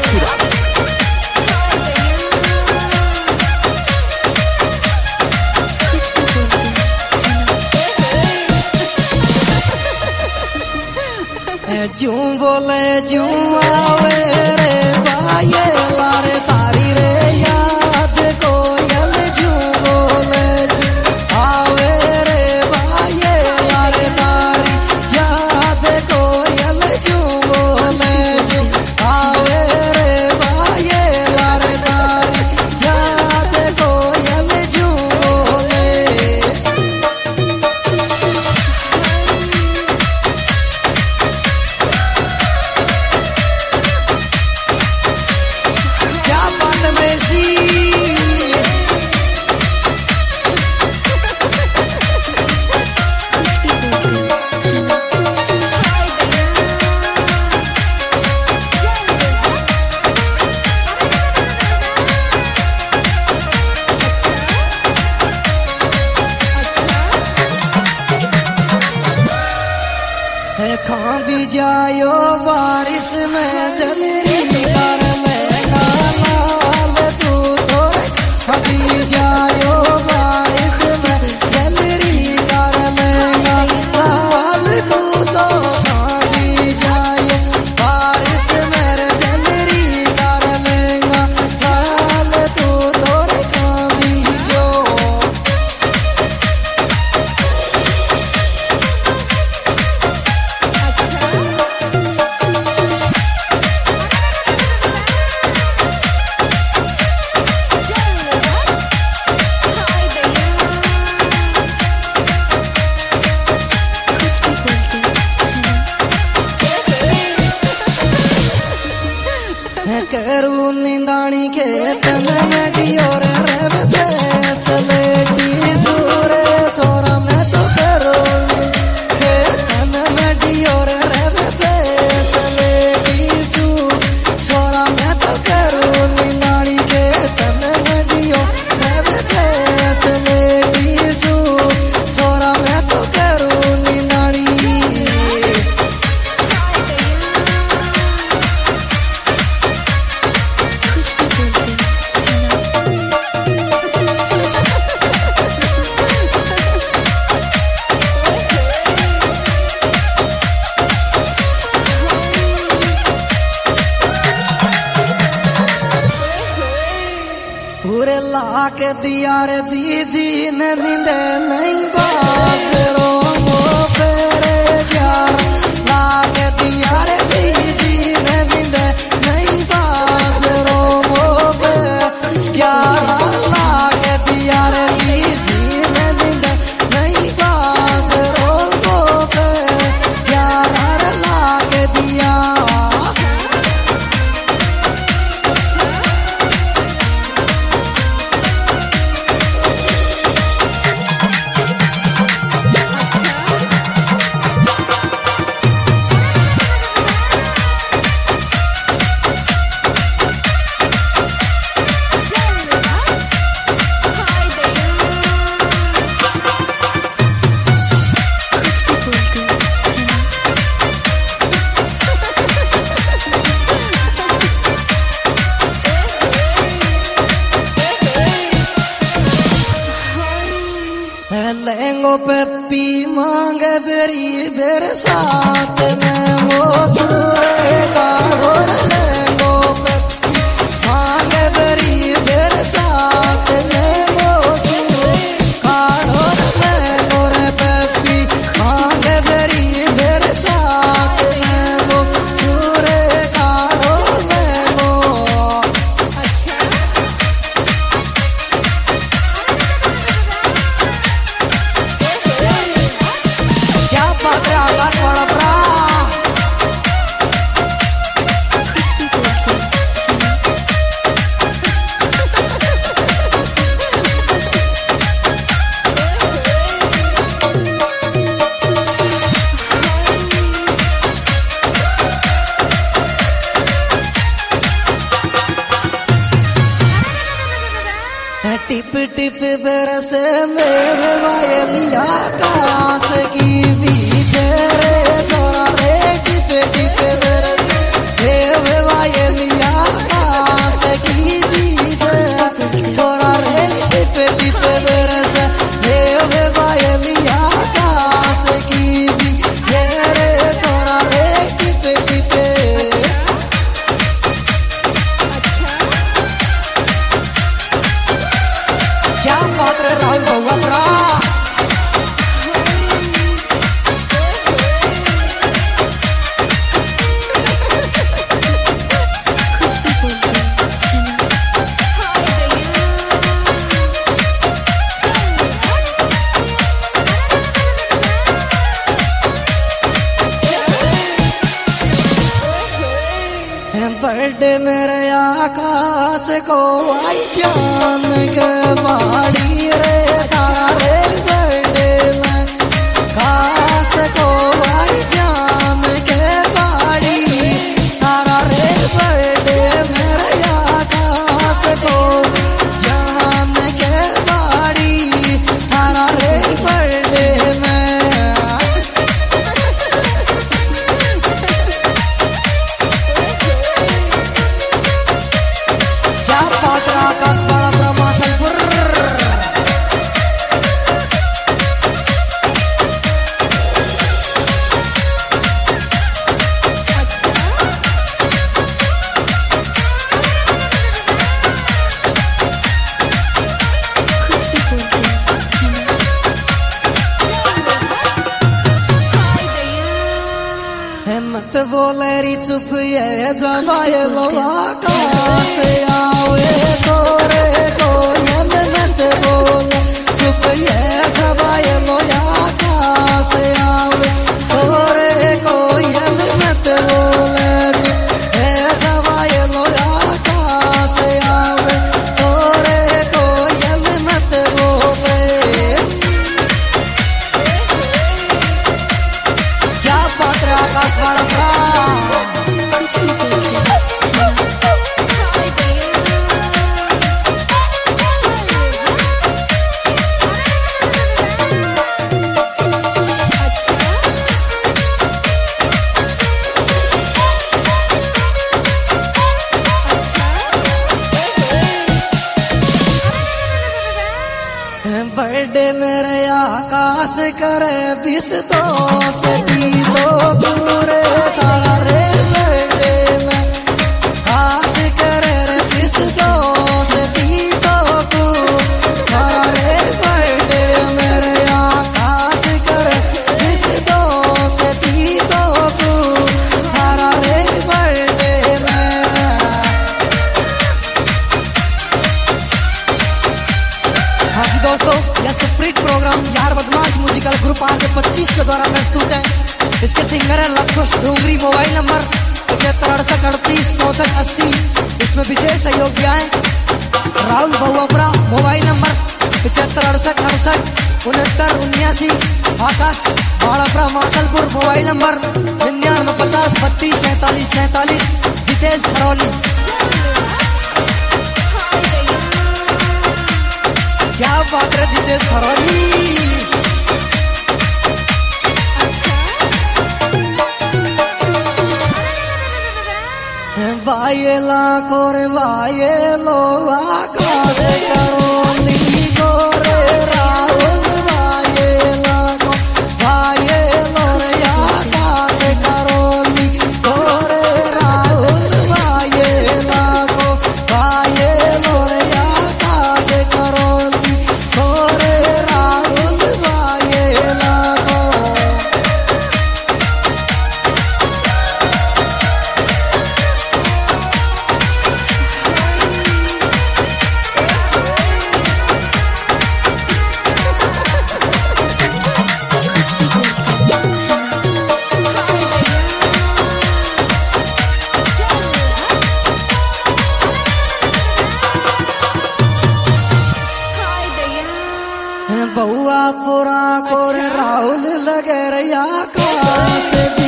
शेखपुरा। जूं बोले जूं आवे रे बाये लारे तारी रे याद कोयल जूं बोले जूं आवे रे बाये लारे तारी याद कोयल जूं बोले जूं आवे रे बाये लारे तारी याद कोयल जूं बोले। खां भी जायो बारिश में जलरी कर लेगा लाल तू तो खां भी जायो बारिश में जलरी कर लेगा लाल तू तो खां भी जायो बारिश में जलरी कर लेगा लाल तू तो खां भी जो। करू निंदाणी के तन में डियोर रेव फैसलेटी सूरे छोरा मैं तो करू के तन में डियोर रेव फैसलेटी सू छोरा मैं तो करू निंदाणी के तन में डियोर रेव फैसलेटी सू छोरा मैं तो करू निंदाणी। पूरे ला के दिया रे जी ने नींदे नहीं बाजरो वो फेरे प्यार ला के दिया रे जी ने नींदे नहीं बाजरो वो प्यार ला के दिया रे जी ने नींदे नहीं बाजरो वो प्यार ला के दिया। लेंगो पेपी मांगे बेरी बेर साथ में वो सूरे काढ़ो लेंगो पेपी मांगे बेरी बेर साथ में वो सूरे काढ़ो लेंगो रे पेपी मांगे बेरी बेर साथ में वो सूरे काढ़ो लेंगो। क्या पात्र आकाश वाला प्रा टिप टिप बरस मेरे वायलिया कास की भी तेरे छोरा रे टिप टिप बरस मेरे वायलिया आकाश को आई जान के बाड़ी रे तारा रे बर्थडे में आकाश को आई जान के बाड़ी तारा रे बर्थडे मेरे आकाश को जान के बाड़ी तारा रे बर्थडे में आकाश बड़ा ब्रह्मासलपुर मत बोले री चुप ये जबाए लो आकाश आवे तोरे कोयल मत बोले चुप ये जबाए लो आकाश आवे तोरे कोयल मत बोले चुप ये जबाए लो आकाश आवे तोरे कोयल मत बोले क्या पात्र आकाश वाला बर्थडे मेरे आकाश करे 20 दोष लो पूरे तारा रे बर्थडे में आकाश करे 20 दोष तो तारा रे बर्थडे मेरे आकाश करे 20 दोष तो तारा रे बर्थडे में। हाँ जी दोस्तों, यह सुप्रीत प्रोग्राम यार बदमाश म्यूजिकल ग्रुप आर 25 के द्वारा प्रस्तुत है। इसके सिंगर है लखुश डोंगरी। Mobile number 7568386480। इसमें विशेष सहयोग दिया है Rahul Bahuapara. Mobile number 7568686979। Akash Barapara Masalpur. Mobile number 9950324747। Jitesh Kharauli. क्या बात है जितेश खरौली। वायेला कोरे वायेलो आकाश करोली गोरे राहुल वायेला को वायेलो रे आकाश करोली गोरे राहुल वायेला को वायेलो रे आकाश करोली गोरे राहुल वायेला को। बहुआ पुरा कोर राहुल लगे रे आकाश।